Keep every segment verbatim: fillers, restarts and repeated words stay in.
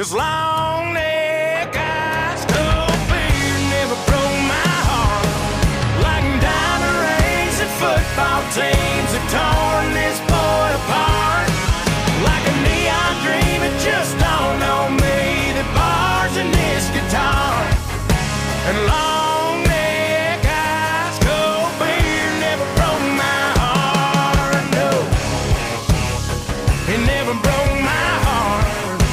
'cause long neck eyes, cold beer never broke my heart. Like diamond rings and football teams have torn this boy apart. Like a neon dream, it just dawned on me that bars in this guitar and long neck eyes, cold beer never broke my heart. No, it never broke my heart.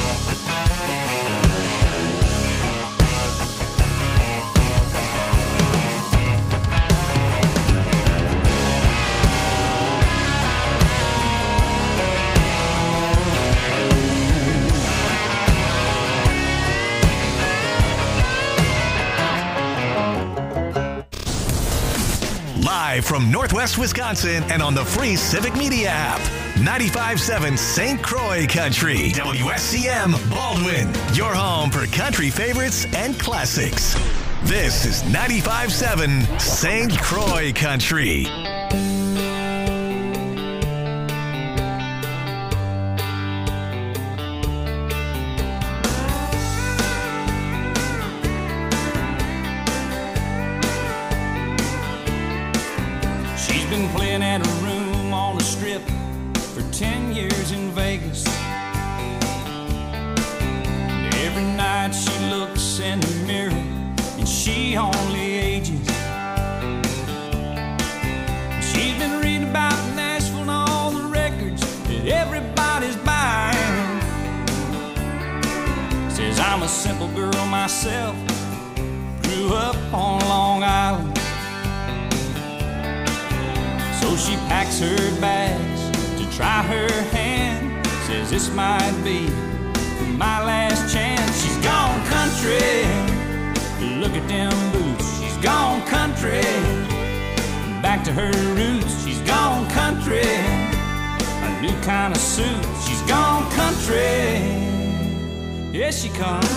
Live from Northwest Wisconsin and on the free Civic Media app. ninety-five point seven Saint Croix Country. W S C M Baldwin. Your home for country favorites and classics. This is ninety-five point seven Saint Croix Country. Playing at a room on the strip for ten years in Vegas. And every night she looks in the mirror and she only ages. She's been reading about Nashville and all the records that everybody's buying. Says I'm a simple girl myself, grew up on Long Island. So she packs her bags to try her hand. Says this might be my last chance. She's gone country, look at them boots. She's gone country, back to her roots. She's gone country, a new kind of suit. She's gone country, yes she comes.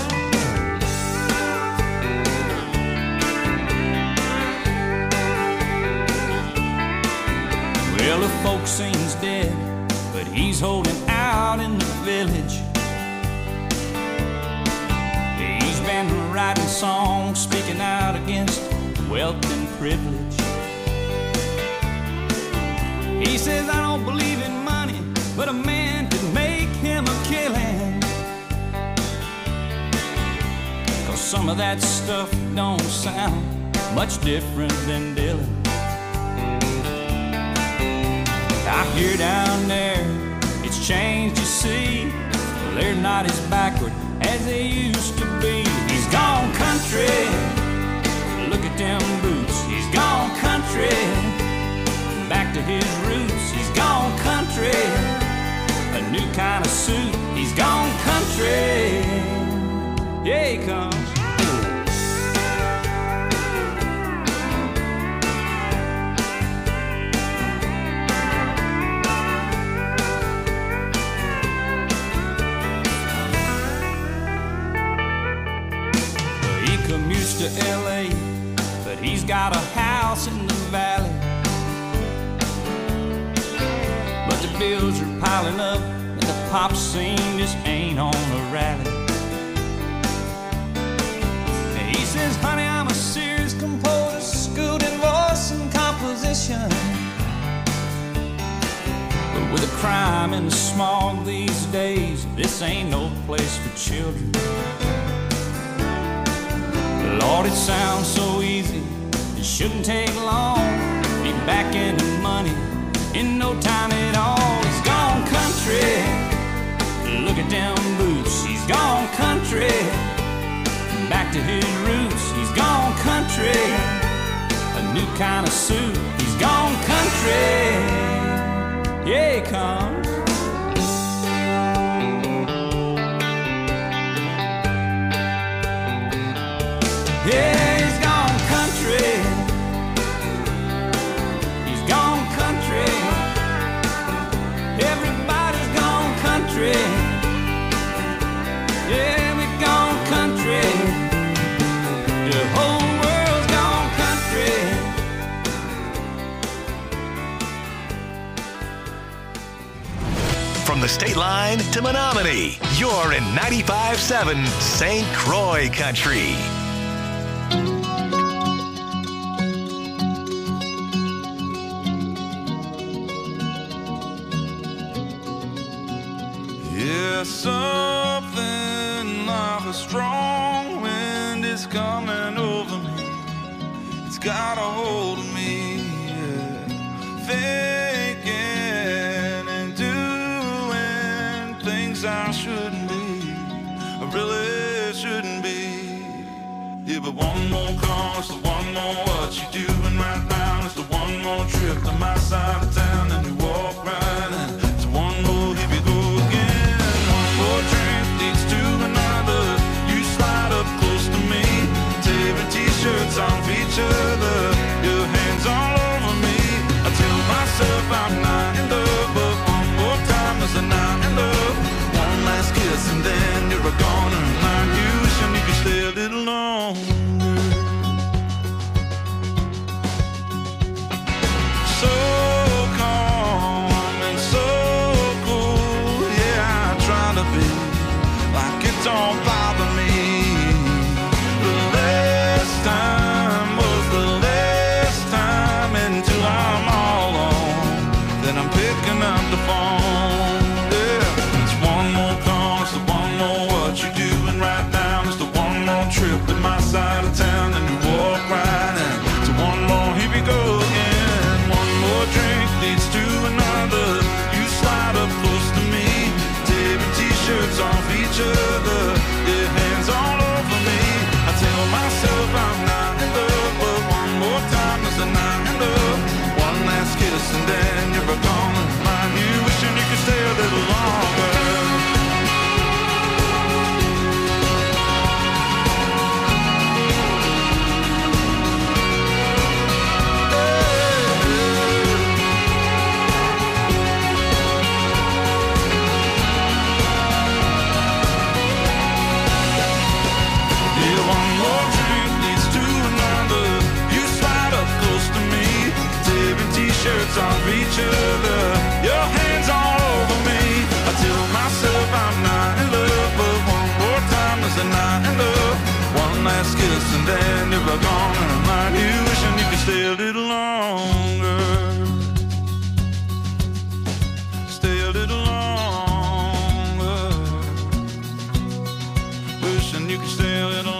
Well, the folk sings dead, but he's holding out in the village. He's been writing songs, speaking out against wealth and privilege. He says, I don't believe in money, but a man could make him a killing. 'Cause some of that stuff don't sound much different than Dylan. I hear down there, it's changed, you see. Well, they're not as backward as they used to be. He's gone country, look at them boots. He's gone country, back to his roots. He's gone country, a new kind of suit. He's gone country, yeah he comes. Commutes to L A, but he's got a house in the valley. But the bills are piling up and the pop scene just ain't on a rally. And he says, honey, I'm a serious composer, schooled in voice and composition. But with the crime and the smog these days, this ain't no place for children. Lord, it sounds so easy, it shouldn't take long. Be back into money in no time at all. He's gone country, look at them boots. He's gone country, back to his roots. He's gone country, a new kind of suit. He's gone country, yeah he comes. Yeah, he's gone country. He's gone country. Everybody's gone country. Yeah, we've gone country. The whole world's gone country. state line to Menominee. You're in ninety-five seven Saint Croix Country. Yeah, something like a strong wind is coming over me. It's got a hold of me, yeah. Thinking and doing things I shouldn't be, I really shouldn't be. Yeah, but one more call, it's the one more what you doing right now. It's the one more trip to my side of town, and you walk right in. It's one more, here we go again. One more drink leads to another. You slide up close to me, tearing t-shirts off each other, your hands all over me. I tell myself I'm not in love, but one more time is a not in love. One last kiss and then you're a goner, and I'm you wishing you could stay a little longer. So calm and so cool, yeah, I try to be like it don't bother me. The last time was the last time, until I'm all alone, then I'm picking up the phone. Yeah, it's one more call, it's the one more what you doing right now. It's the one more trip to my side of town, and you walk right in. It's one more, here we go again. One more drink leads to another. You slide up close to me, tearing t-shirts off each other, your hands all over me. I tell myself I'm not in love, but one more time is a not in love. One last kiss and then you're gone, and mind you wishing you could stay a little longer. Shirts off each other, your hands all over me. I tell myself I'm not in love, but one more time is a not in love. One last kiss and then you're gone, and I'm like you wishing you could stay a little longer. Stay a little longer. Wishing you could stay a little longer.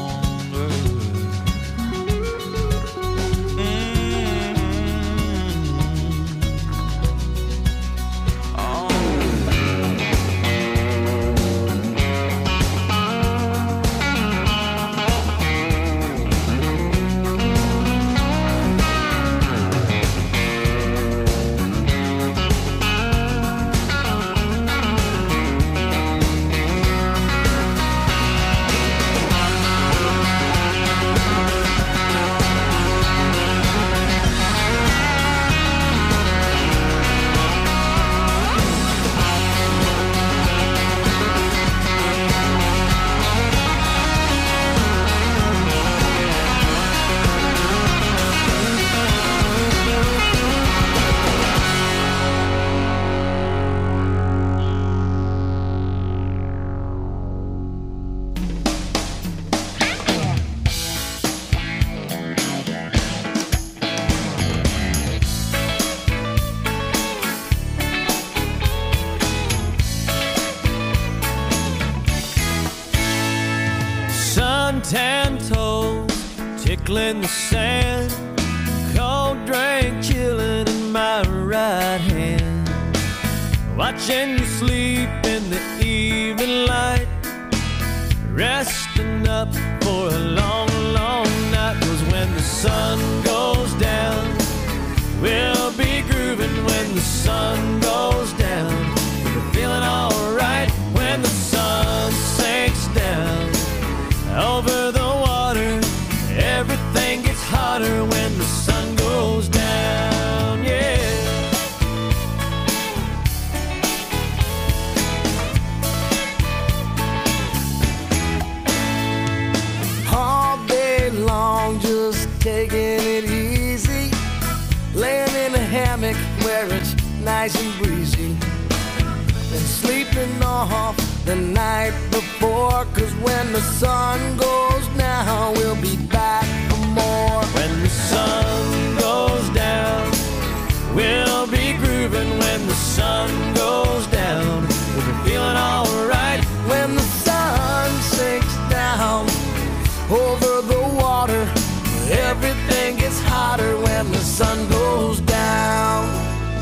Tan toes tickling the sand, cold drink chilling in my right hand, watching you sleep in the evening light, resting up for a long, long night. 'Cause when the sun goes down, we'll be grooving. When the sun goes down, we're feeling alright. When the sun sinks down over the water, everything gets hotter when the sun goes down, yeah. All day long, just taking it easy, laying in a hammock where it's nice and breezy. been sleeping off the night before. Cause when the sun goes down, we'll be back for more. When the sun goes down, we'll be grooving. When the sun goes down, we'll be feeling alright. When the sun sinks down over the water, everything gets hotter when the sun goes down.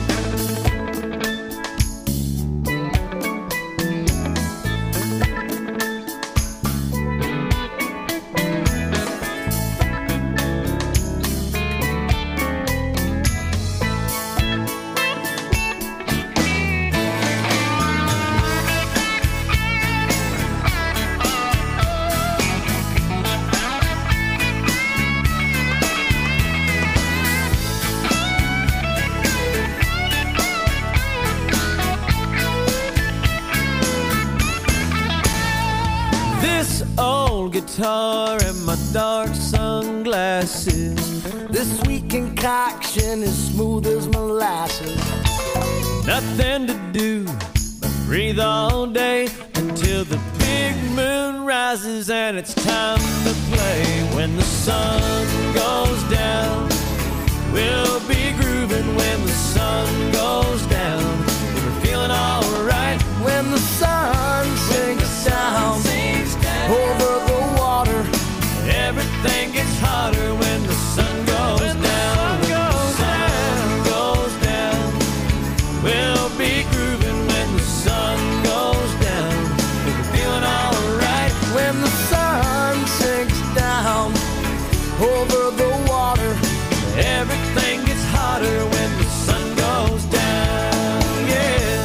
Guitar and my dark sunglasses, this sweet concoction is smooth as molasses. Nothing to do but breathe all day until the big moon rises and it's time to play. When the sun goes down, we'll be grooving. When the sun goes down, we're feeling alright. When the sun sinks down over the water, everything gets hotter when the sun goes when down. The sun goes when down. the sun goes down, we'll be grooving. When the sun goes down, we'll be feeling alright. When the sun sinks down over the water, everything gets hotter when the sun goes down. Yeah.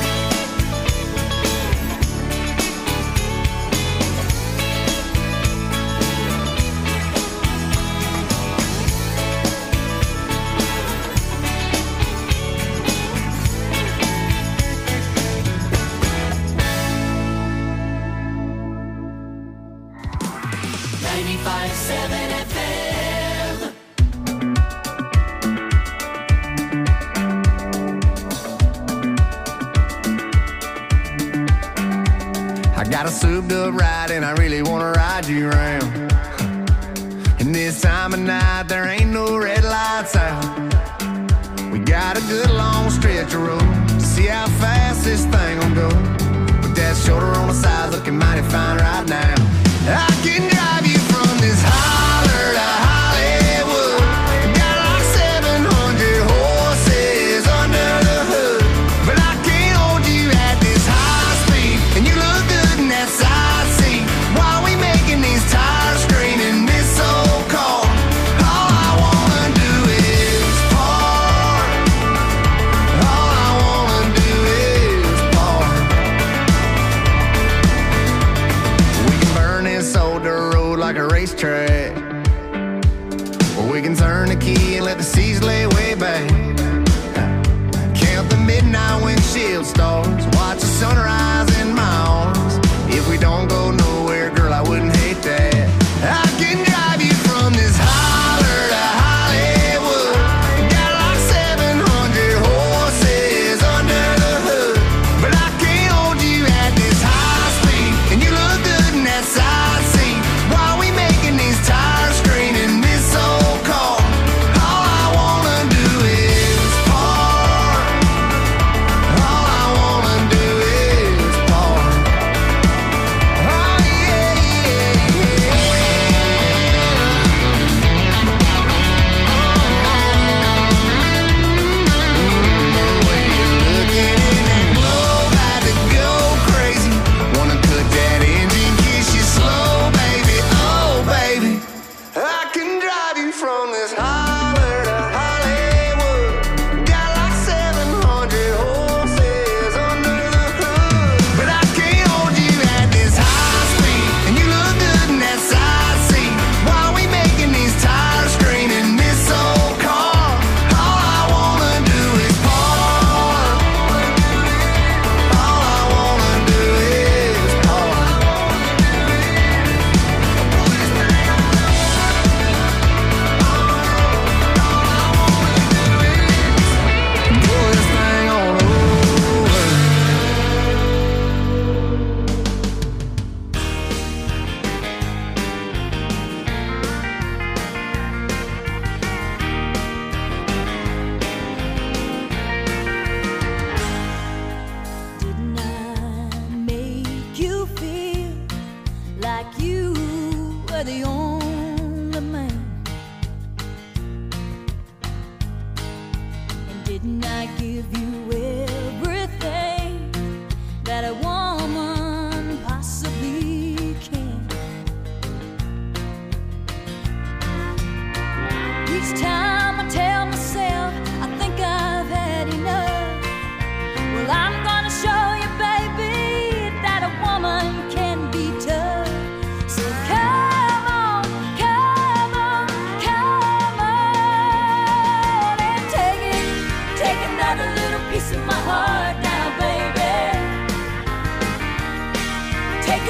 ninety-five point seven F M. I got a souped up ride and I really wanna ride you around. And this time of night there ain't no red lights out. We got a good long stretch of road to see how fast this thing will go. With that shoulder on the side looking mighty fine right now. I can drive you from this holler to Hollywood. Got like seven hundred horses under the hood. But I can't hold you at this high speed. And you look good in that side seat. While we making these tires scream in this old car. All I wanna do is park. All I wanna do is park. We can burn this old dirt road like a racetrack, or we can turn the key and let the seas lay way back. Count the midnight windshield stars, watch the sunrise in my arms. If we don't go nowhere, girl, I wouldn't hate that. I can drive you from this holler to Hollywood. Got like seven hundred horses under the hood. But I can't hold you at this high speed. And you look good in that side seat. While we making these tires scream in this old car. All I wanna do is park. All I wanna do is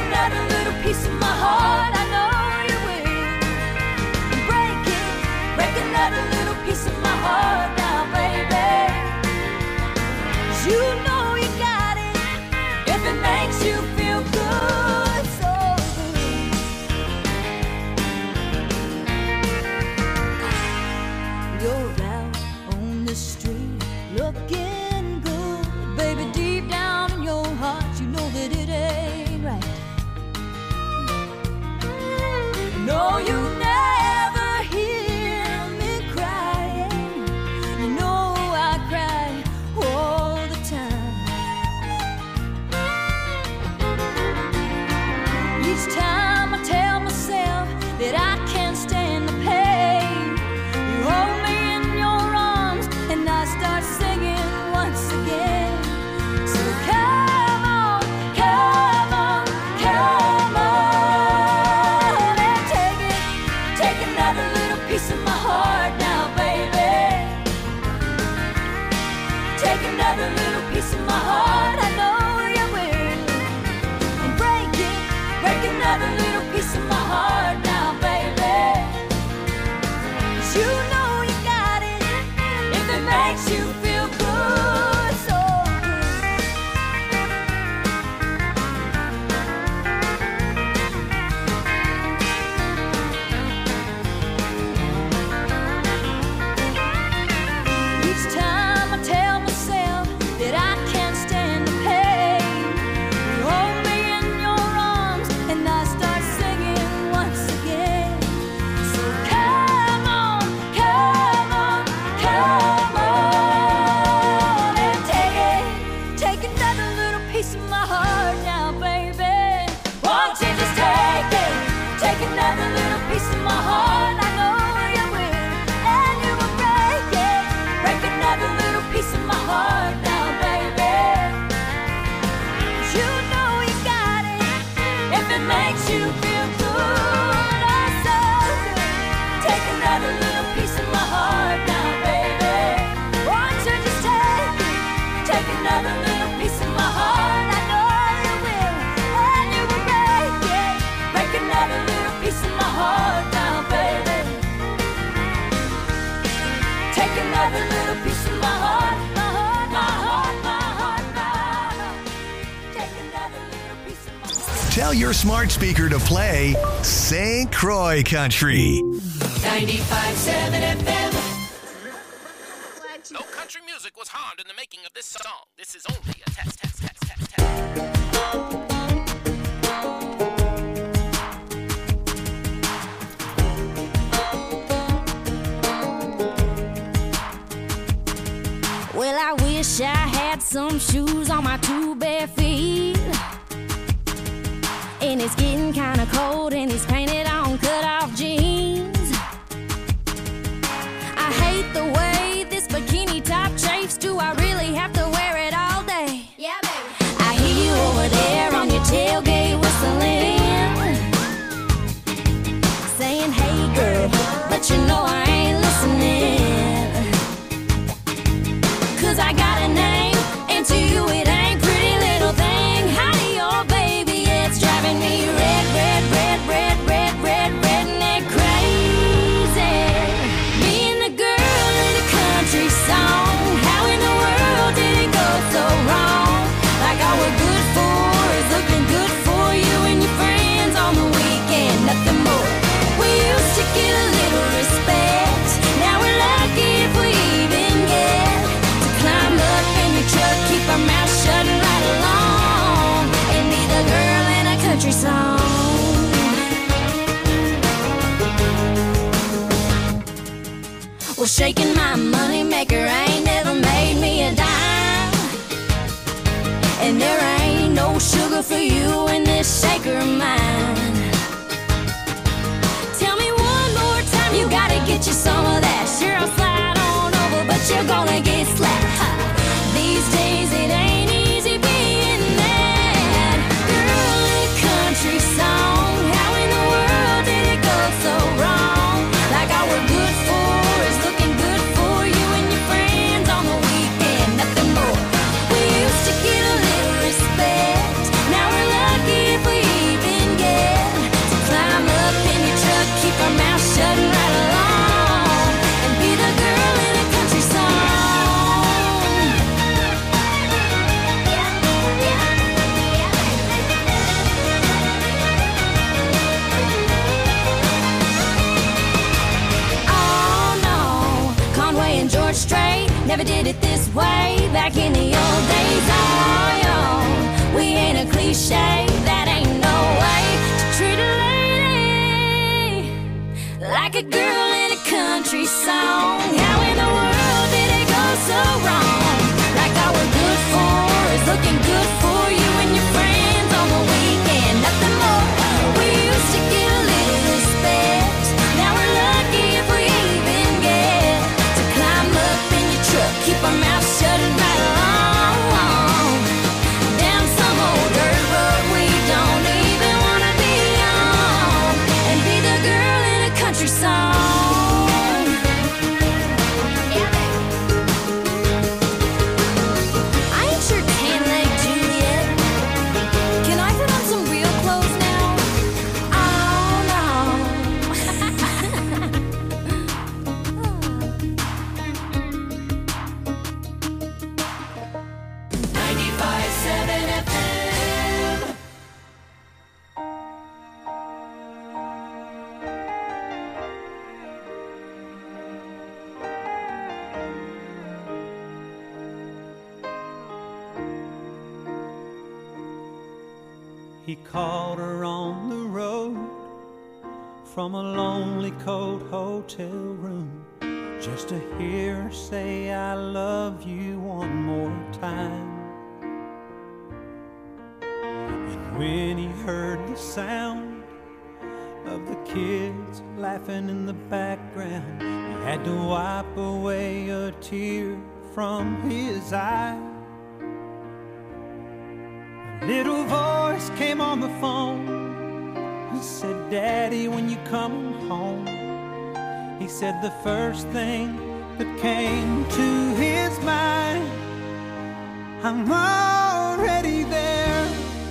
another little piece of my heart, I know you will. Break it, break another little piece of my heart now, baby. 'Cause you know you got it, if it makes you feel good, so good. You're out on the street looking good, baby, deep down in your heart you know that it ain't right. No, you never hear me crying. You know I cry all the time. Each time I tell myself that I can't stand the pain, you hold me in your arms and I start singing once again. So come on, come on, come on and take it, take another little piece of my heart now, baby. Take another little piece of my heart, I know you will. And break it, break another little piece of my heart now, baby. 'Cause you know you got it, if it makes you feel good, so good. Each time I tell myself that I can't stand the pain, you hold me in your arms and I start singing once again. So come on, come on, come on and take it, take another little piece of my heart now, baby. Won't you just take it, take another little piece of my heart, I know you will. And you will break it, break another little piece of my heart now, baby. 'Cause you know you got it, if it makes you feel good, oh so good. Take another little piece of my heart now, baby. Won't you just take it, take another little piece of my heart, I know you will. And you will break it, break another little piece of my heart now, baby. Take another little piece of my heart, my heart, my heart, my heart, my heart. Take another little piece of my heart. Tell your smart speaker to play Saint Croix Country. ninety-five seven F M. No country music was harmed in the making of this song. This is only a test, test, test, test, test. Well, I wish I had some shoes on my two bare feet. And it's getting kinda cold and he's painted on cut-off jeans. I hate the way this bikini top chafes. Do I really have to wear it all day? Yeah, baby. I hear you over there on your tailgate whistling, saying, hey girl, but you know I ain't listening. 'Cause I got a name, and to you it ain't pretty little thing. Howdy, oh baby, it's driving me red, red, red, red, red, red, redneck crazy. Me and the girl in the country song. How in the world did it go so wrong? Like all we're good for is looking good for you and your friends on the weekend, nothing more. We used to get a little respect. Now we're lucky if we even get to climb up in your truck, keep our mouth shut and ride along, and be the girl in a country song. Well, shaking my money maker ain't never made me a dime, and there ain't no sugar for you in this shaker of mine. Tell me one more time, you gotta get you some of that. Sure, I'll slide on over, but you're gonna get slapped. Ha. These days it ain't easy being that girl in a country song. How in the world did it go so wrong? Like all we're good for is looking good for you and your friends on the weekend, nothing more. We used to get a little respect. Now we're lucky if we even never did it this way. Back in the old days, oh, yo, we ain't a cliche. That ain't no way to treat a lady like a girl in a country song. How in the world did it go so wrong? Like all we're good for is looking good for you and your friends on the weekend. Nothing more. We used to get a little respect. Now we're lucky if we even get to climb up in your truck, keep our mouths shut and ride along down some old dirt road we don't even wanna be on, and be the girl in a country song. I ain't sure tan-leg Juliet. Can I put on some real clothes now? Oh no. ninety-five seven F M. He called her on the road from a lonely cold hotel room, just to hear her say I love you one more time. And when he heard the sound of the kids laughing in the background, he had to wipe away a tear from his eye. A little voice came on the phone and said, Daddy, when you come home. He said the first thing that came to his mind, I'm already there.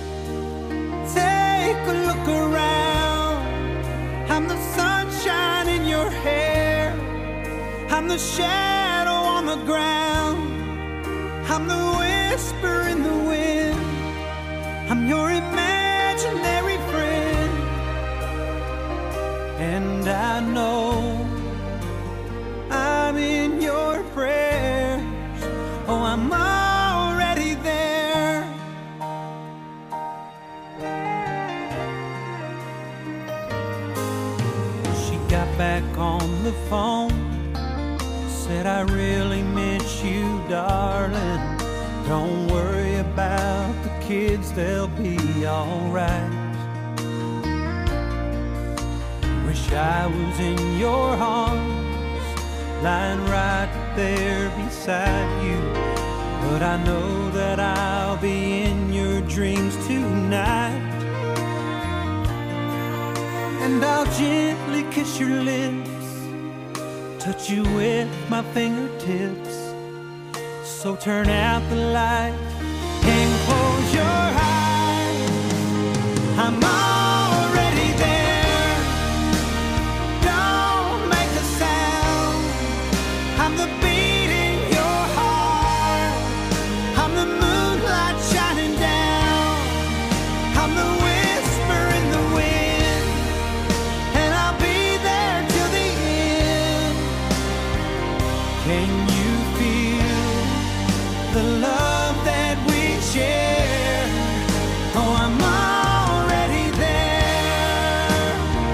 Take a look around. I'm the sunshine in your hair. I'm the shadow on the ground. I'm the whisper in the wind. I'm your imaginary friend. And I know I'm in your prayers. Oh, I'm already there. She got back on the phone, said I really miss you, darling. Don't worry about the kids, they'll be alright. Wish I was in your arms, lying right there beside you. But I know that I'll be in your dreams tonight. And I'll gently kiss your lips, touch you with my fingertips. So turn out the light and close your eyes. I'm already there. Don't make a sound. I'm the beat in your heart. I'm the moonlight shining down. I'm the whisper in the wind. And I'll be there till the end. Can you feel the love that we share? Oh, I'm already there.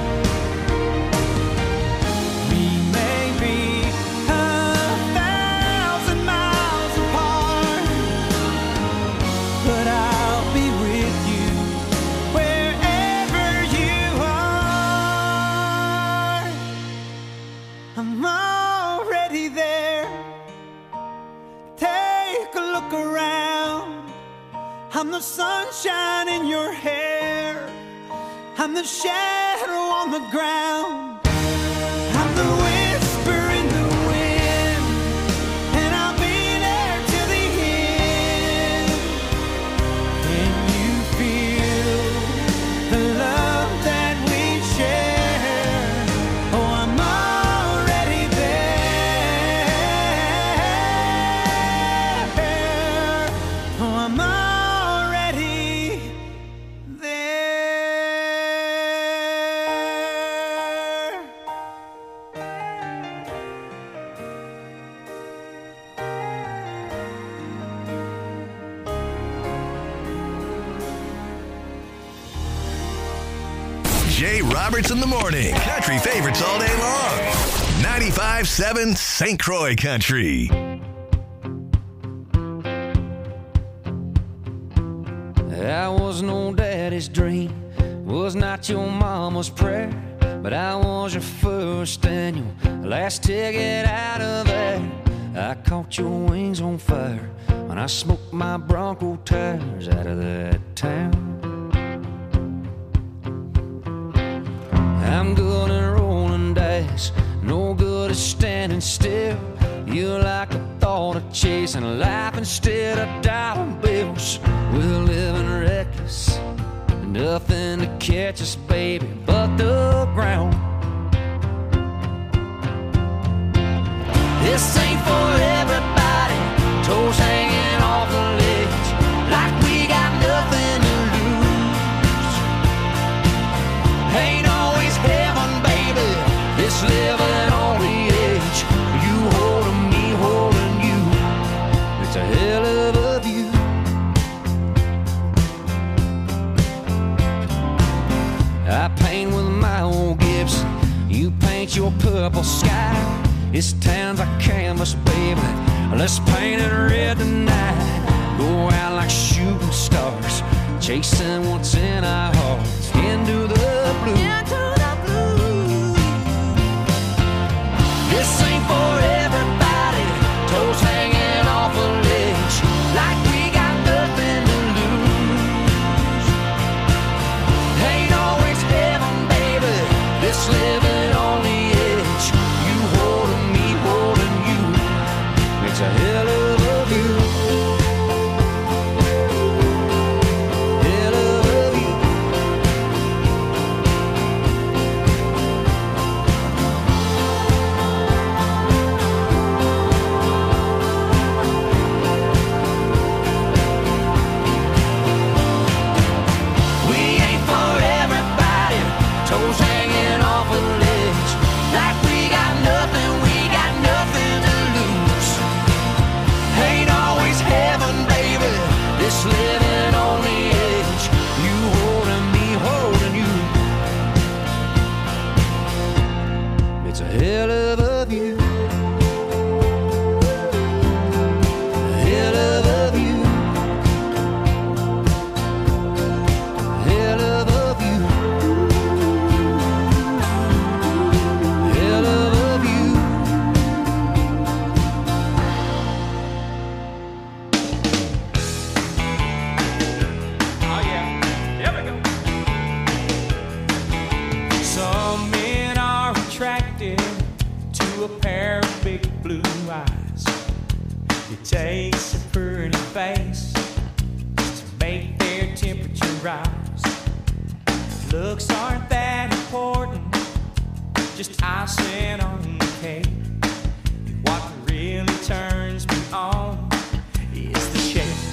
We may be a thousand miles apart, but I'll be with you wherever you are. I'm already there. Take a look around. I'm the sunshine in your hair. I'm the shadow on the ground. I'm the whisper in the wind. And I'll be there till the end. Can you feel the love that we share? Oh, I'm already there. Oh, I'm already there. Jay Roberts in the morning. Country favorites all day long. ninety-five seven Saint Croix Country. I was no daddy's dream, was not your mama's prayer, but I was your first and your last ticket out of there. I caught your wings on fire when I smoked my Bronco tires out of that town. I'm good at rolling dice, no good at standing still. You like the thought of chasing life instead of dollar bills. We're living reckless, nothing to catch us, baby, but the ground. This ain't for everybody, toes hanging off the ledge, like we got nothing to lose. Ain't always heaven, baby, this living on the edge. You holding me, holding you, it's a hell of a view. I paint with my old Gibson, you paint your purple sky. This town's a canvas, baby, let's paint it red tonight. Go out like shooting stars, chasing what's in our hearts, into the blue. Into the blue. This ain't for everybody, toes hanging off a ledge, like we got nothing to lose. Ain't always heaven, baby, this living on the edge. You holding me, holding you, it's a hell of a view. Hell of a view. We ain't for everybody, toes hanging off a ledge, like we got nothing, we got nothing to lose. Ain't always heaven, baby, this living on the edge. You holding me, holding you, it's a hell of a view. Hell of a view. Hell of a view. Hell of a view. Oh yeah, here we go. Some men are attracted to a pair of big blue eyes. It takes a pretty face to make their temperature rise. Looks aren't that important, just icing on the cake. What really turns me on is the shake.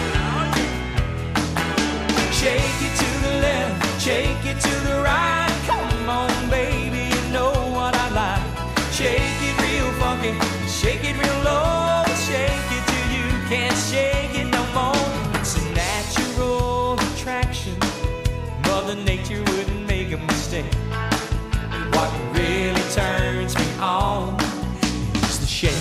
Shake it to the left, shake it to the right. Come on, baby, you know what I like. Shake it real funky, shake it real low. Shake it till you can't shake it no more. It's a natural attraction, Mother Nature wouldn't make a mistake. And what really turns me on is the shake.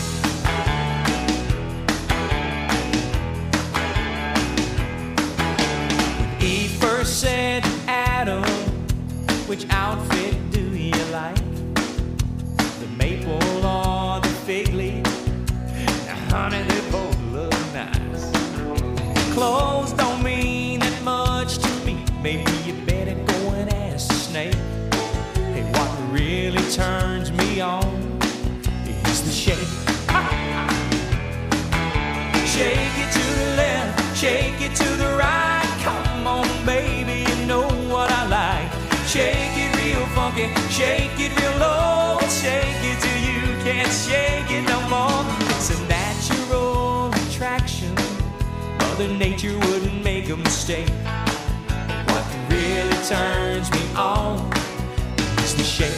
When Eve first said to Adam, which outfit do you like? The maple or the fig leaf? Now, honey, they both look nice. Clothes don't mean that much to me. Maybe you better go and ask the snake. Hey, what really turns me on is the shake. Shake it to the left, shake it to the right. Come on, baby, you know what I like. Shake it real funky, shake it real low. Shake it till you can't shake it no more. It's a natural attraction, Mother Nature wouldn't make a mistake. What really turns me on is the shake.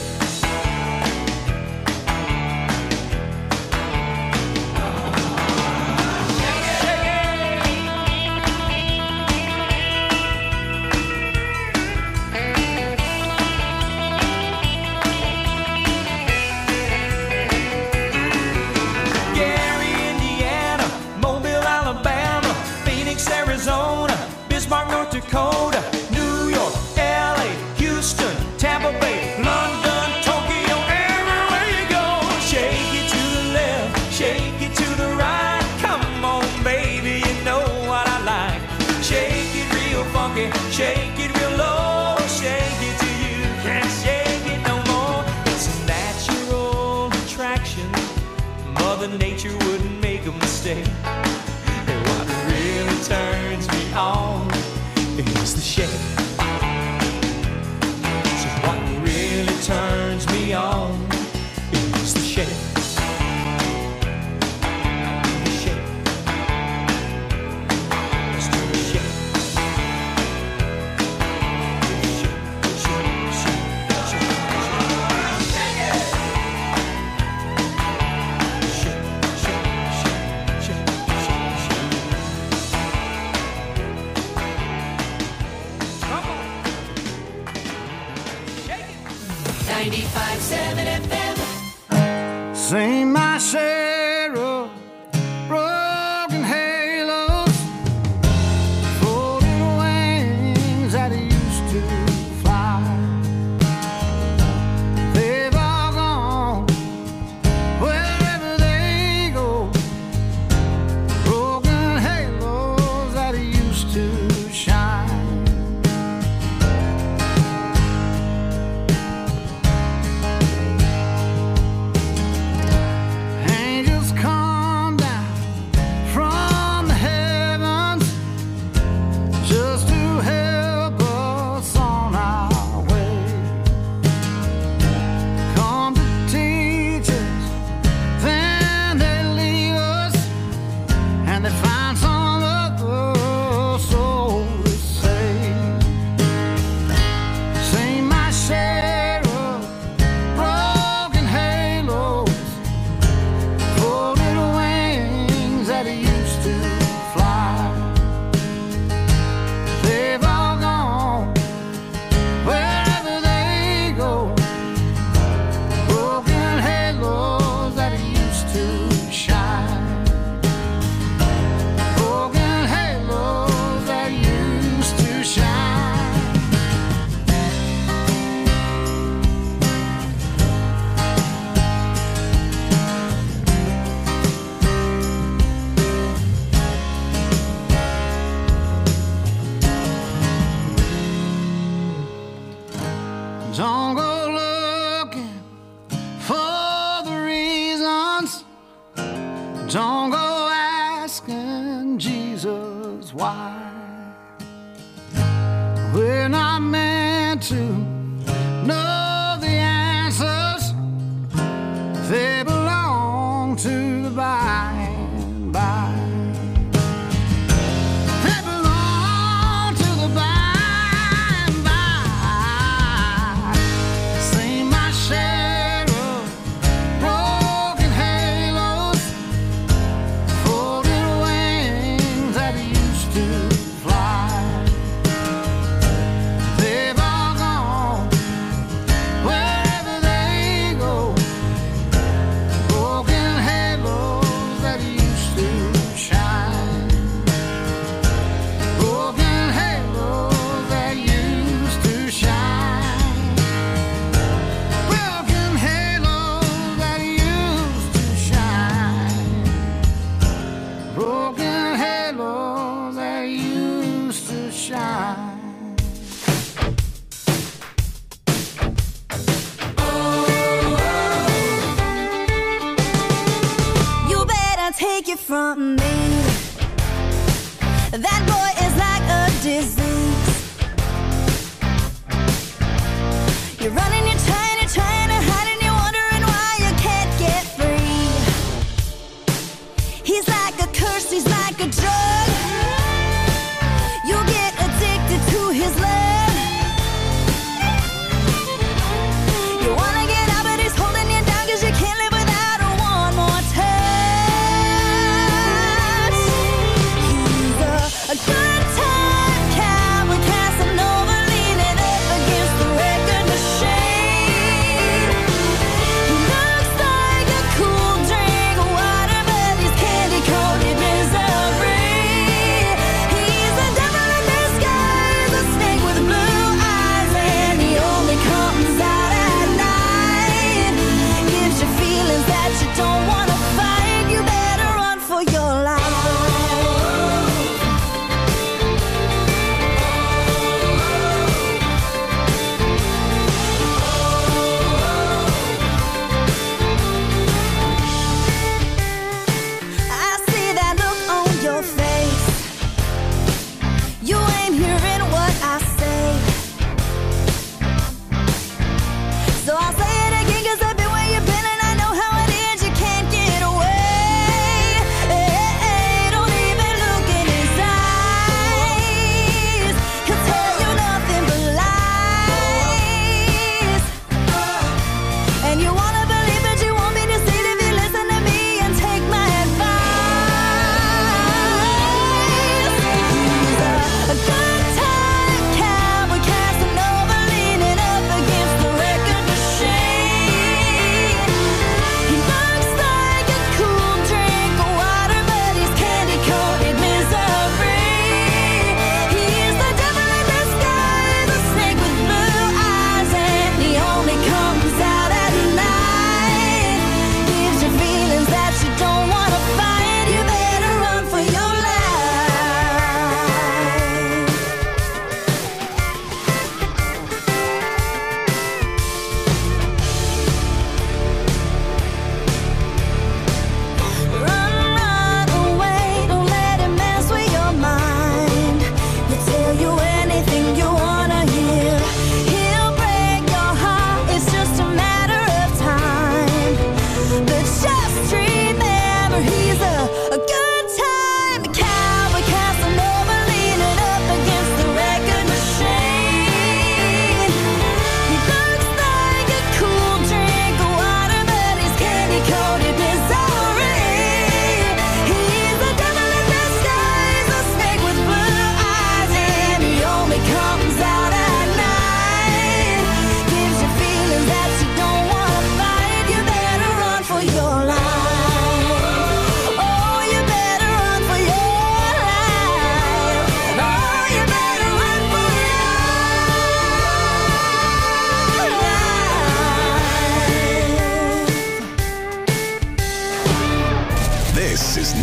fever, baby. London, Tokyo, everywhere you go. Shake it to the left, shake it to the right. Come on, baby, you know what I like. Shake it real funky, shake it real low. Shake it till you can't shake it no more. It's a natural attraction. Mother Nature wouldn't make a mistake. And what really turns me on is the shake. So what really turns me on is the shake. The shake. Let's do the shake. Shake, shake, shake, shake, shake it. Shake, shake, shake, shake, shake, shake. Come on. Shake it. ninety-five seven F M. Sing my share of broken halos, folded wings that used to fly. They've all gone wherever they go. Broken halos that used to shine. Angels come down from the heavens just to help us on our way. Come to teach us, then they leave us, and they find some other soul to save. Sing my share of broken halos, folded wings that used to fly. They've all gone wherever they go. Broken halos that used to shine. Broken halos that used to shine. Don't go looking for the reasons. Don't go asking Jesus why. We're not meant to know the answers. They belong to the by and by. They belong to the by and by. Sing my share of broken halos, folded wings that used to fly. They've all gone wherever they go. Broken halos that used to shine. Broken halos that used to shine. Broken halos that used to shine. Broken halos that used to shine. You better take it from me. That boy is like a disease. You're running, you're trying, you're trying to hide, and you're wondering why you can't get free. He's like a curse, he's like a drug. You get addicted to his love. You wanna get out, but he's holding you down 'cause you can't live without a one more touch. He's a, a good time cowboy, Casanova, leaning up against the record machine.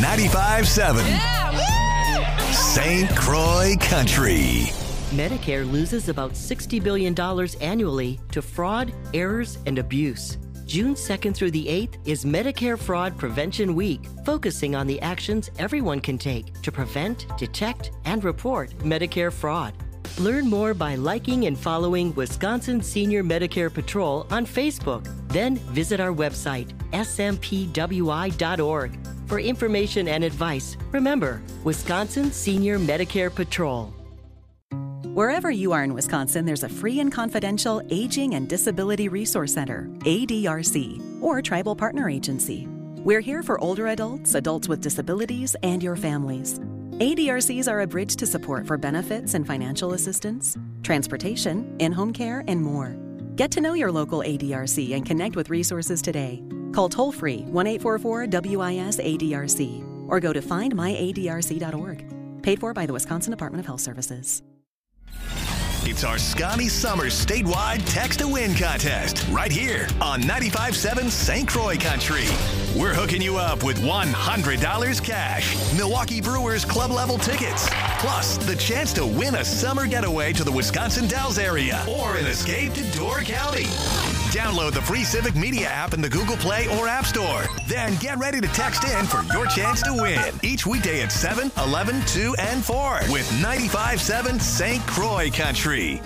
ninety-five seven Saint Croix Country. Medicare loses about sixty billion dollars annually to fraud, errors, and abuse. June second through the eighth is Medicare Fraud Prevention Week, focusing on the actions everyone can take to prevent, detect, and report Medicare fraud. Learn more by liking and following Wisconsin Senior Medicare Patrol on Facebook. Then visit our website, S M P W I dot org. For information and advice, remember, Wisconsin Senior Medicare Patrol. Wherever you are in Wisconsin, there's a free and confidential Aging and Disability Resource Center, A D R C, or Tribal Partner Agency. We're here for older adults, adults with disabilities, and your families. A D R Cs are a bridge to support for benefits and financial assistance, transportation, in-home care, and more. Get to know your local A D R C and connect with resources today. Call toll-free one eight four four W I S A D R C or go to find my A D R C dot org. Paid for by the Wisconsin Department of Health Services. It's our Scotty Summers statewide Text to Win contest right here on ninety-five seven Saint Croix Country. We're hooking you up with one hundred dollars cash, Milwaukee Brewers club level tickets, plus the chance to win a summer getaway to the Wisconsin Dells area or an escape to Door County. Download the free Civic Media app in the Google Play or App Store. Then get ready to text in for your chance to win each weekday at seven, eleven, two, and four with ninety-five seven Saint Croix Country.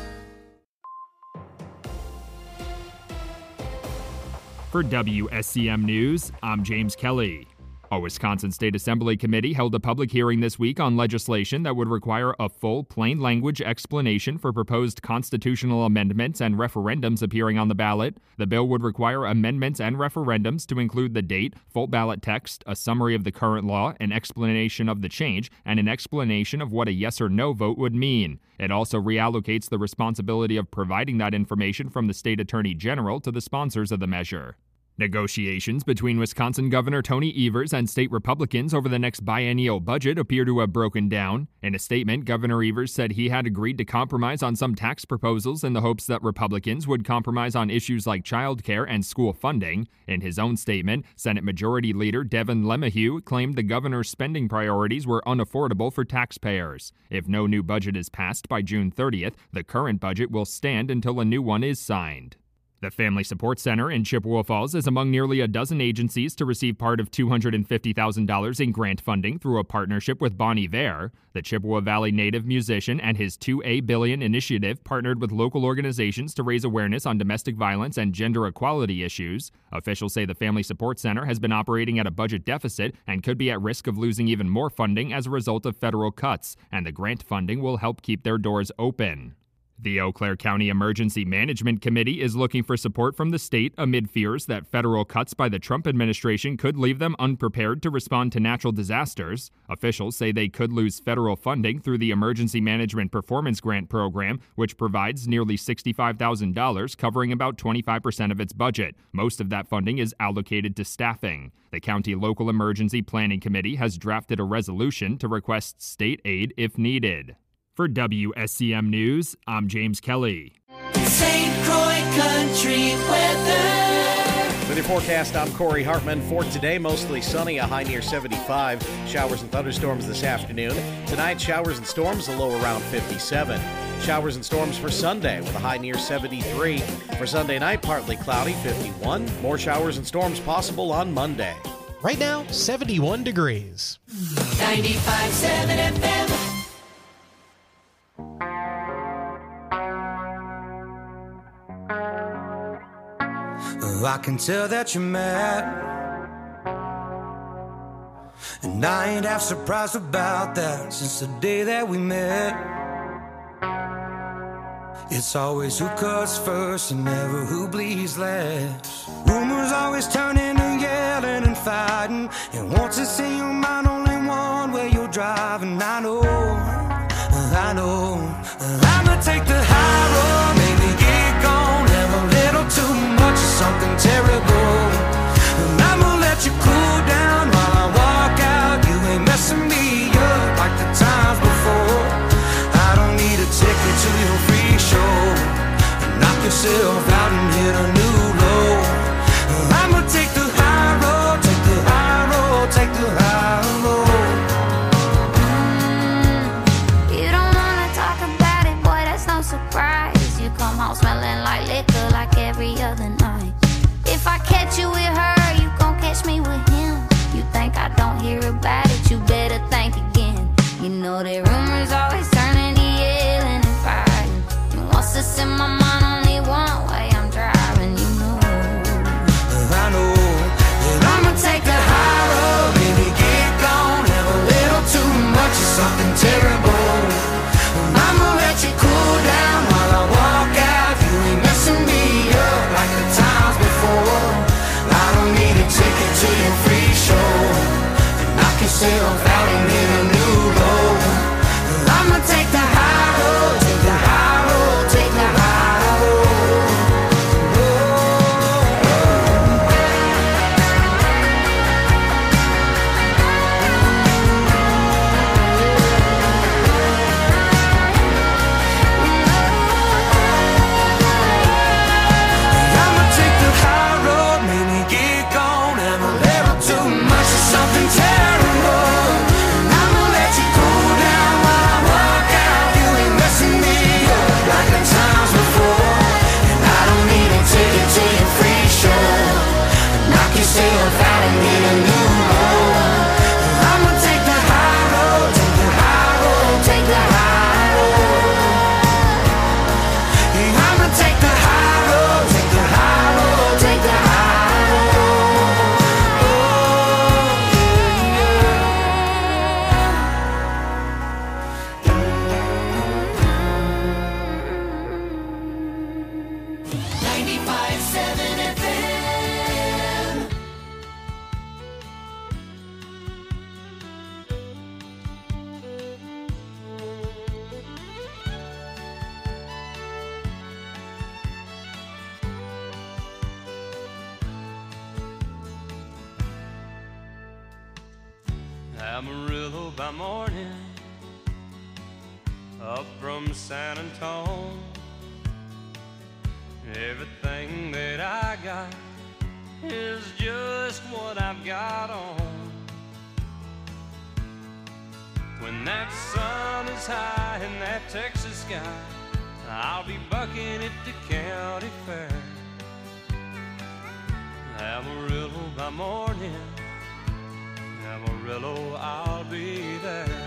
For W S C M News, I'm James Kelly. A Wisconsin State Assembly committee held a public hearing this week on legislation that would require a full, plain language explanation for proposed constitutional amendments and referendums appearing on the ballot. The bill would require amendments and referendums to include the date, full ballot text, a summary of the current law, an explanation of the change, and an explanation of what a yes or no vote would mean. It also reallocates the responsibility of providing that information from the state attorney general to the sponsors of the measure. Negotiations between Wisconsin Governor Tony Evers and state Republicans over the next biennial budget appear to have broken down. In a statement, Governor Evers said he had agreed to compromise on some tax proposals in the hopes that Republicans would compromise on issues like child care and school funding. In his own statement, Senate Majority Leader Devin LeMahieu claimed the governor's spending priorities were unaffordable for taxpayers. If no new budget is passed by June thirtieth, the current budget will stand until a new one is signed. The Family Support Center in Chippewa Falls is among nearly a dozen agencies to receive part of two hundred fifty thousand dollars in grant funding through a partnership with Bon Iver. The Chippewa Valley native musician and his two A Billion initiative partnered with local organizations to raise awareness on domestic violence and gender equality issues. Officials say the Family Support Center has been operating at a budget deficit and could be at risk of losing even more funding as a result of federal cuts, and the grant funding will help keep their doors open. The Eau Claire County Emergency Management Committee is looking for support from the state amid fears that federal cuts by the Trump administration could leave them unprepared to respond to natural disasters. Officials say they could lose federal funding through the Emergency Management Performance Grant Program, which provides nearly sixty-five thousand dollars, covering about twenty-five percent of its budget. Most of that funding is allocated to staffing. The County Local Emergency Planning Committee has drafted a resolution to request state aid if needed. For W S C M News, I'm James Kelly. Saint Croix Country weather. With your forecast, I'm Corey Hartman. For today, mostly sunny, a high near seventy-five. Showers and thunderstorms this afternoon. Tonight, showers and storms, a low around fifty-seven. Showers and storms for Sunday with a high near seventy-three. For Sunday night, partly cloudy, fifty-one. More showers and storms possible on Monday. Right now, seventy-one degrees. ninety-five seven F M. I can tell that you're mad, and I ain't half surprised about that. Since the day that we met, it's always who cuts first and never who bleeds last. Rumors always turn into yelling and fighting, and once it's in your mind, only one way you're driving. I know, I know, I'ma take the high road, maybe get gone, have a little too much of something terrible, and I'ma let you cool down while I walk out. You ain't messing me up like the times before. I don't need a ticket to your free show. Knock yourself out and hit a new low. I'ma take the high road, take the high road, take the high road. every other night. If I catch you with her, you gon' catch me with him. You think I don't hear about it, you better think again. You know that rumors always turning to yelling and fighting. And once it's in my mind, only one way I'm driving, you know. I know that I'ma take the high road, baby, get gone. Have a little too much of something terrible. I'ma let you cool down while I walk out. You ain't messing me up like the times before. I don't need a ticket to your free show, and I can self out and hit a new low. I'ma take the high road, take the high road, take the high road. I'ma take the high road, maybe get gone. Have a little too much of something terrible. And I'ma let you cool down while I walk out. You ain't messing me up like the times before. And I don't need a ticket to your free show. Knock yourself out and get a new low. I'ma take the high road, take the high road, take the high road. Yeah, I'ma take the high road, take the high road, take the high road. ninety-five seven F M. Amarillo by morning, up from San Antonio. Everything that I got is just what I've got on. When that sun is high in that Texas sky, I'll be bucking at the county fair. Amarillo by morning, Amarillo, I'll be there.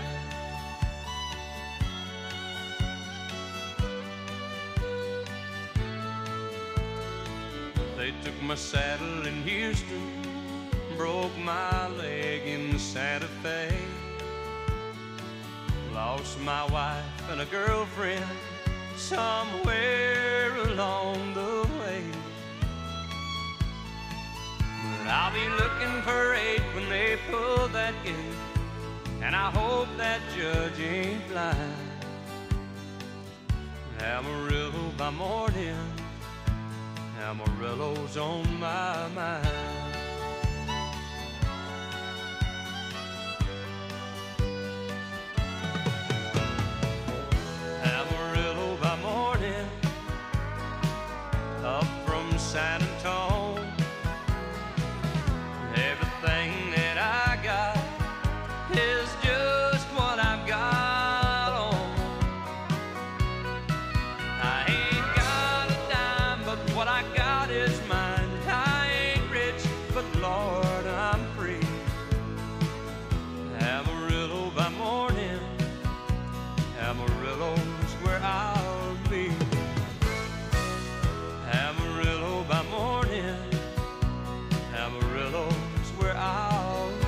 They took my saddle in Houston, broke my leg in Santa Fe. Lost my wife and a girlfriend somewhere along the way. But I'll be looking for eight when they pull that gate, and I hope that judge ain't blind. Amarillo by morning, Amarillo's on my mind. Amarillo by morning, up from San Antonio. Everything that I got is just what I've got on. I ain't got a dime, but what I got is mine. I ain't rich, but Lord, I'm free. Amarillo by morning, Amarillo's where I'll be. Amarillo by morning, Amarillo's where I'll be.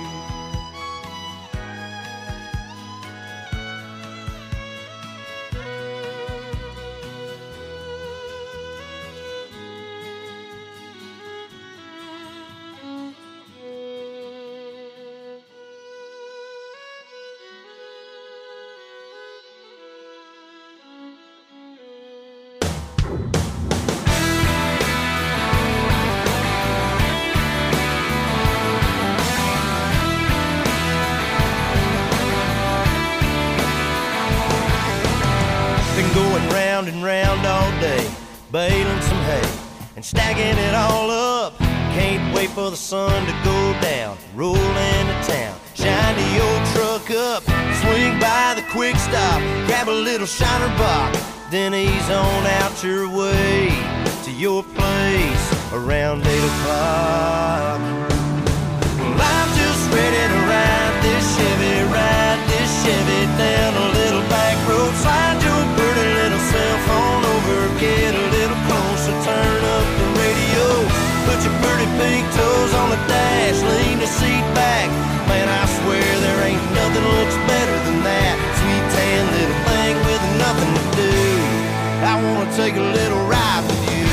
Been going round and round all day, baling some hay and stacking it all up. Can't wait for the sun to go down, roll into town, shine the old truck up, swing by the quick stop, grab a little Shiner box, then ease on out your way to your place around eight o'clock. Well, I'm just ready to ride this Chevy, ride this Chevy down a little back road. Slide your pretty little cell phone over, get a little closer, turn up the radio. Put your pretty pink toes on the dash, lean the seat back. Man, I swear there ain't nothing looks better than that sweet tan little thing with nothing to do. I wanna take a little ride with you.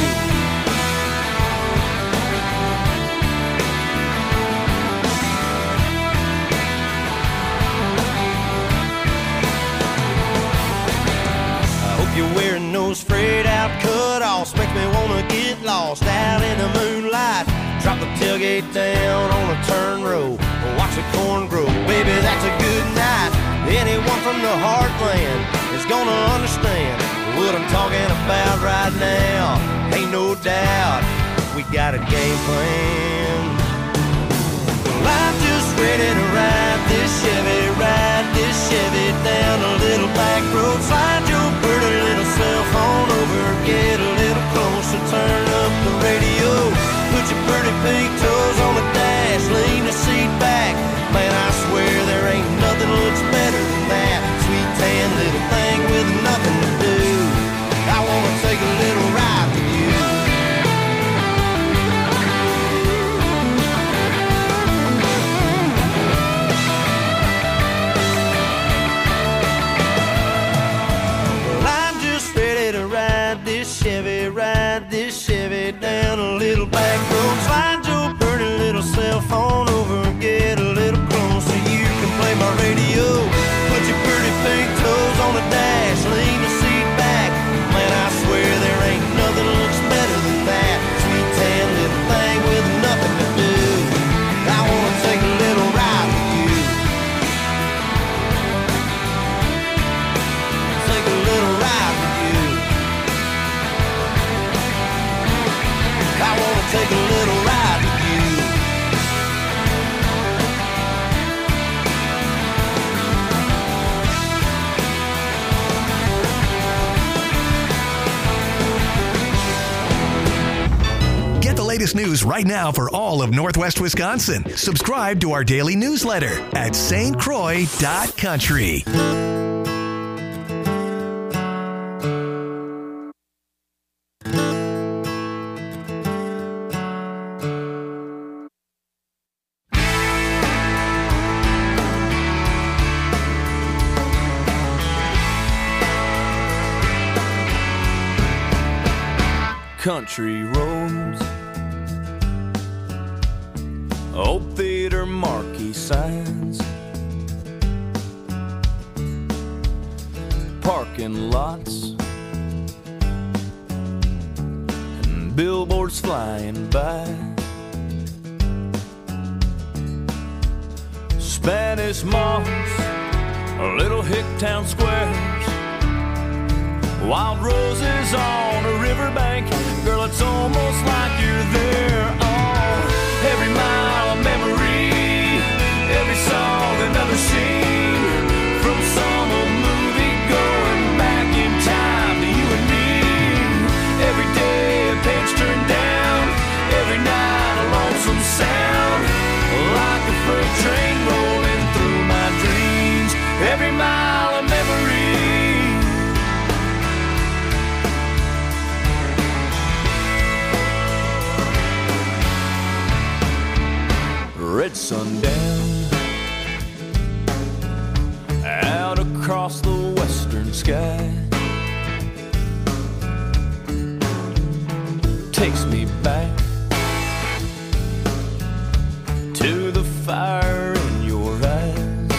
I hope you're wearing those frayed out cutoffs. Makes me wanna get lost out in the moonlight. Drop the tailgate down on a turn row, watch the corn grow. Baby, that's a good night. Anyone from the heartland is gonna understand what I'm talking about right now. Ain't no doubt we got a game plan. Well, I'm just ready to ride this Chevy, ride this Chevy down a little back road. Slide your pretty little cell phone over, get a little closer, turn up the radio. Put your pretty pink toes on the dash, lean the seat back. Man, I swear there ain't nothing looks better than that sweet tan little thing with nothing to do. I wanna take a little ride with you. Well, I'm just ready to ride this Chevy, ride this Chevy down a little back road. Slide your pretty little cell phone over, get a little closer. You can play my radio. Put your pretty pink toes on the dash, lean the seat back. Man, I swear there ain't nothing looks better than that sweet tan little thing with nothing to do. I wanna take a little ride with you. Take a little ride with you. I wanna take a little ride with you. Get the latest news right now for all of Northwest Wisconsin. Subscribe to our daily newsletter at S T Croix dot country. Country roads, old theater marquee signs, parking lots, and billboards flying by. Spanish moss, little hick town squares, wild roses on a riverbank. Girl, it's almost like you're there. Oh, every mile of memory, every song another scene, from some old movie going back in time to you and me. Every day a page turned down, every night a lonesome sound, like a freight train rolling through my dreams. Every mile of memory. Red sundown out across the western sky takes me back to the fire in your eyes.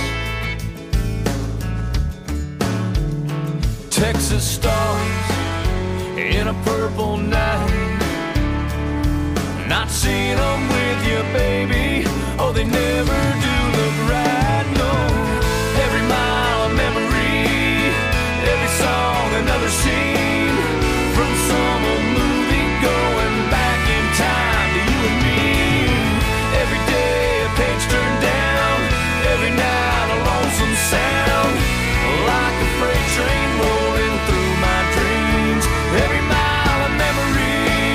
Texas stars in a purple night, not seeing them with you, baby. Oh, they never do look right, no. Every mile of memory, every song another scene, from some old movie going back in time to you and me. Every day a page turned down, every night a lonesome sound, like a freight train rolling through my dreams. Every mile of memory.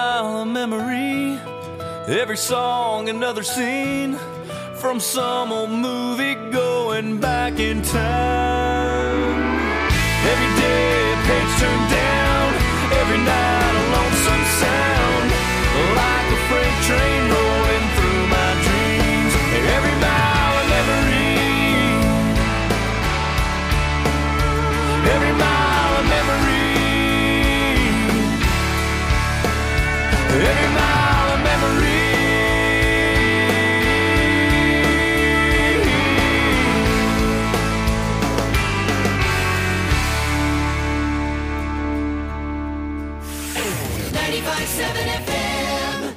mile of memory, every song another scene from some old movie going back in time. Every day a page turned down, every night a lonesome sound, like a freight train rolling through my dreams. Every mile of memory, every mile of memory, every mile of memory. ninety-five seven F M.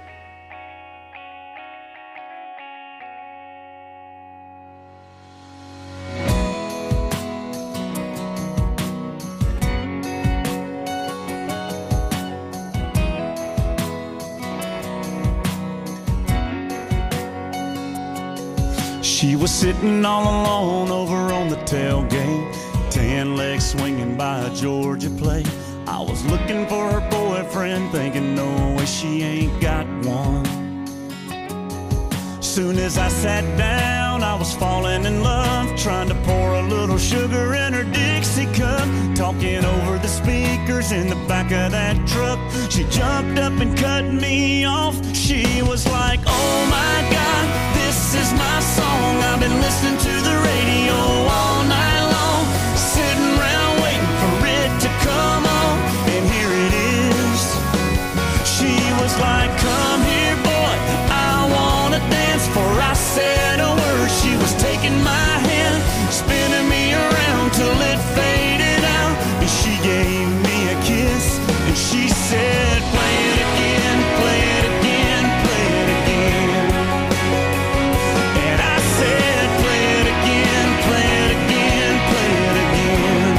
She was sitting all alone over on the tailgate, tan legs swinging by a Georgia plate. I was looking for her boyfriend, thinking no way she ain't got one. Soon as I sat down, I was falling in love, trying to pour a little sugar in her Dixie cup, talking over the speakers in the back of that truck. She jumped up and cut me off. She was like, oh my God, this is my song. I've been listening to the radio all night long, sitting around waiting for it to come on, and here it is. She was like, come here boy, I wanna dance. For I said a word, she was taking my hand, spinning me around till it faded out, and she gave me a kiss, and she said, play it again, play it again, play it again. And I said, play it again, play it again, play it again.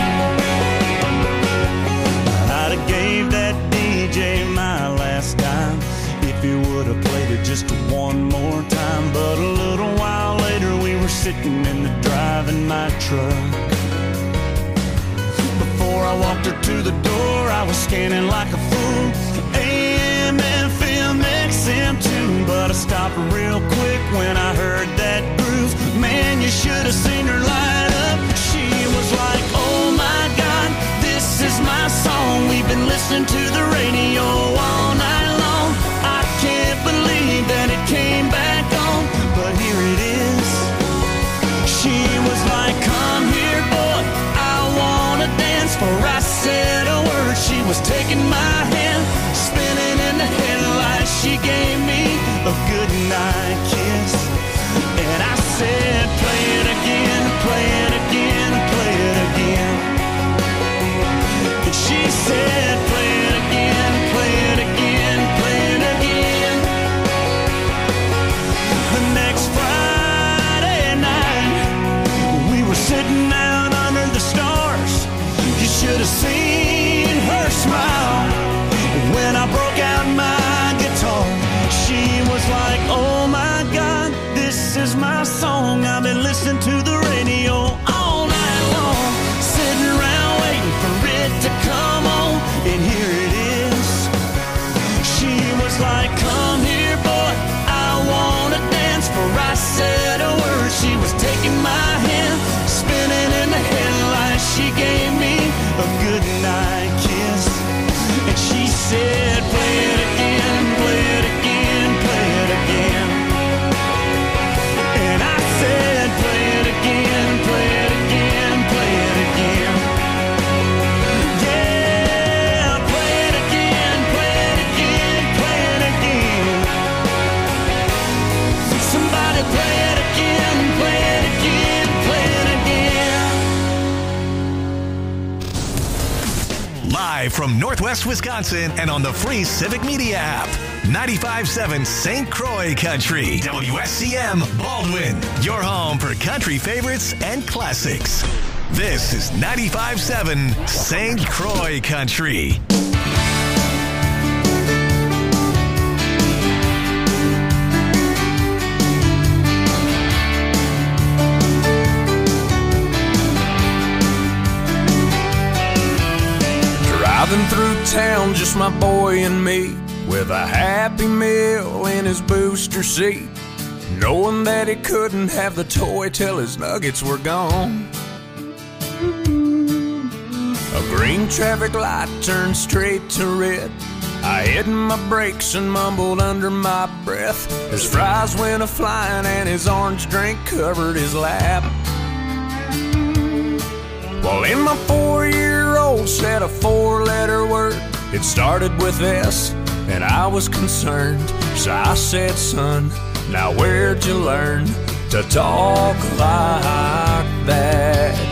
I'd have gave that D J my last dime if he would have played it just one more time. But a little while later we were sitting in the driving my truck. Before I walked her to the door, I was scanning like a fool, A M, F M, X M too. But I stopped real quick when I heard that groove. Man, you should have seen her light up. She was like, oh my God, this is my song. We've been listening to the radio all night long. I can't believe that it came back on, but here it is. She was like, come here boy, I wanna dance. For I said a word, she was taking my hand, spinning in the headlights. She gave me a good night kiss, and I said, play it again, play it again, play it again. And she said, play it again, play it again, play it again. The next Friday night, we were sitting out under the stars. You should have seen her smile when I broke out my guitar. She was like, oh my God, this is my song. I've been listening to the radio all night long, sitting around waiting for it to come on, and here it is. She was like, come here boy, I wanna dance. For I said a word, she was taking my hand, spinning in the headlights. She gave me a good night kiss, and she said, play it again, play it again, play it again. And I said, play it again, play it again, play it again. Yeah, play it again, play it again, play it again. Somebody play it again, play it again, play it again. Live from Northwest Wisconsin and on the free Civic Media app. ninety-five seven Saint Croix Country. W S C M Baldwin. Your home for country favorites and classics. This is ninety-five seven Saint Croix Country. Driving through town, just my boy and me. with a Happy Meal in his booster seat, knowing that he couldn't have the toy till his nuggets were gone. A green traffic light turned straight to red. I hit my brakes and mumbled under my breath. His fries went a-flying and his orange drink covered his lap. Well, in my four-year-old said a four-letter word. It started with S, and I was concerned. So I said, son, now where'd you learn to talk like that?